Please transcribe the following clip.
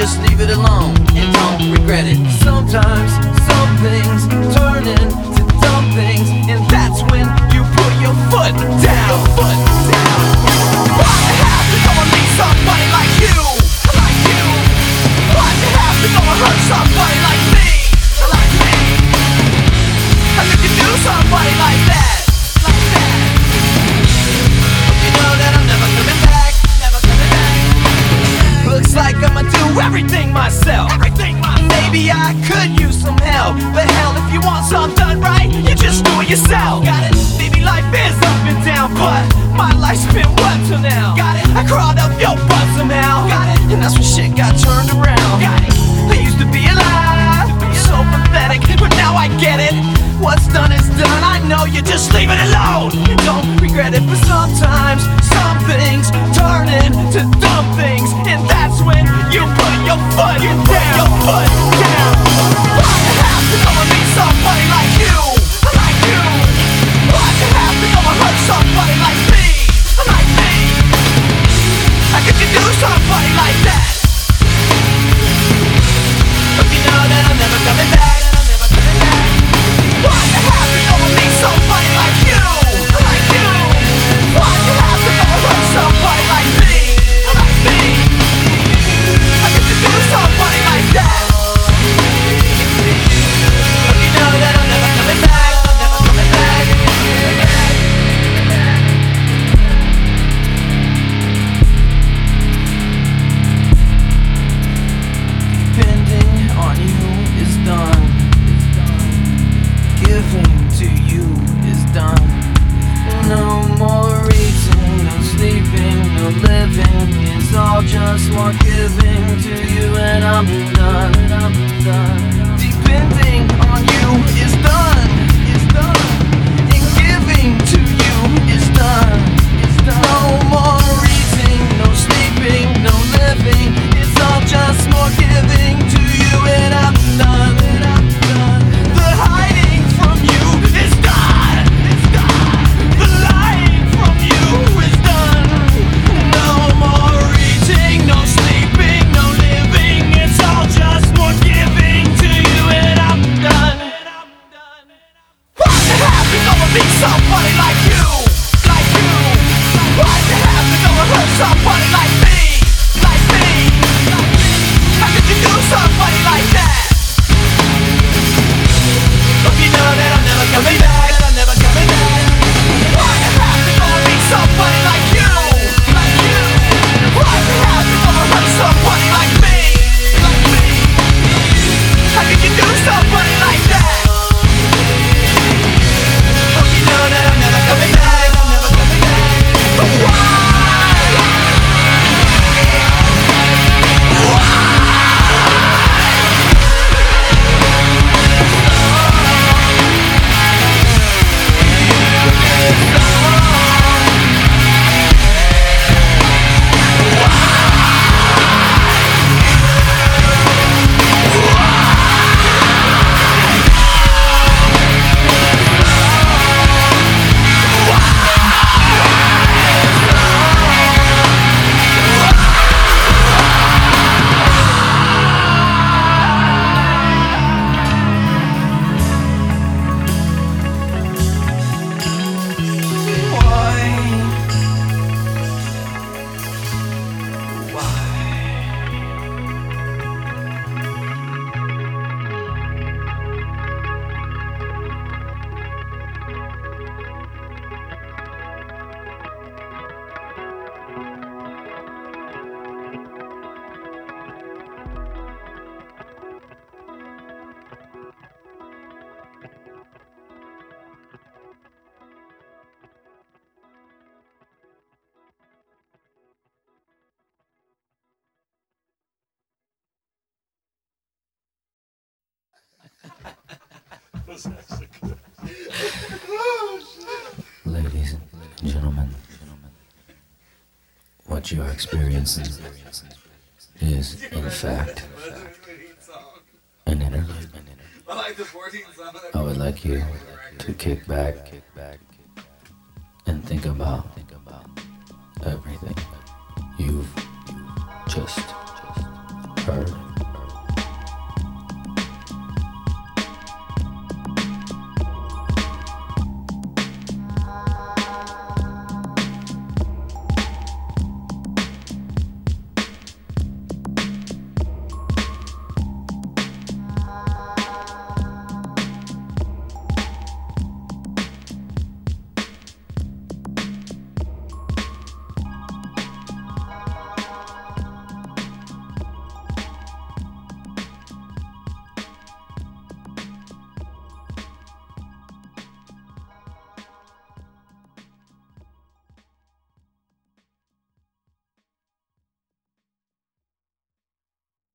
just leave it alone and don't regret it. Sometimes some things turn into dumb things, and that's when you put your foot down. Why'd you have to go and leave somebody like you? Why'd you have to go and hurt somebody like me? How could you do somebody like that? You know that I'm never coming back. Looks like I'ma do everything myself. Maybe I could use some help, but hell, if you want something done right, you just do it yourself. Got it? Maybe life is up and down, but my life's been what till now? Got it? I crawled up your butt somehow. Got it? And that's when shit got turned around. Got it? I used to be alive, so pathetic, but now I get it. What's done is done, I know you just leave it alone. Don't regret it, but sometimes some things turn into dumb things, and that's when you put your foot down. Why'd you have to go and meet somebody like you? Why'd you have to go and hurt somebody like me? How could you do somebody like that? But you know that I'm never coming back. Why'd you have to go and meet somebody like you? Why'd you have to go and hurt somebody like me? How could you do somebody like that? But you know that I'm never coming back. Depending on you is done. Giving to you is done. No more eating, no sleeping, no living. It's all just more giving to you, and I'm done. Depending on you is done. And giving to you is done. No more eating, no sleeping, no living. It's all just more giving to you, and I'm done. The hiding from you is done. The lying from you is done. No more eating, no sleeping, no living. It's all just more giving to you, and I'm done. Why'd you have to go and meet somebody like you? Why'd you have to go and hurt somebody like me? How could you do somebody like that? But you know that I'm never coming back. Why'd you have to go and meet somebody like you? Why'd you have to go and hurt somebody like me? How could you do somebody like that? But you know that I'm never coming back. Why? Ladies and gentlemen, what you are experiencing is, in fact, an interlude. I would like you to kick back and think about everything you've just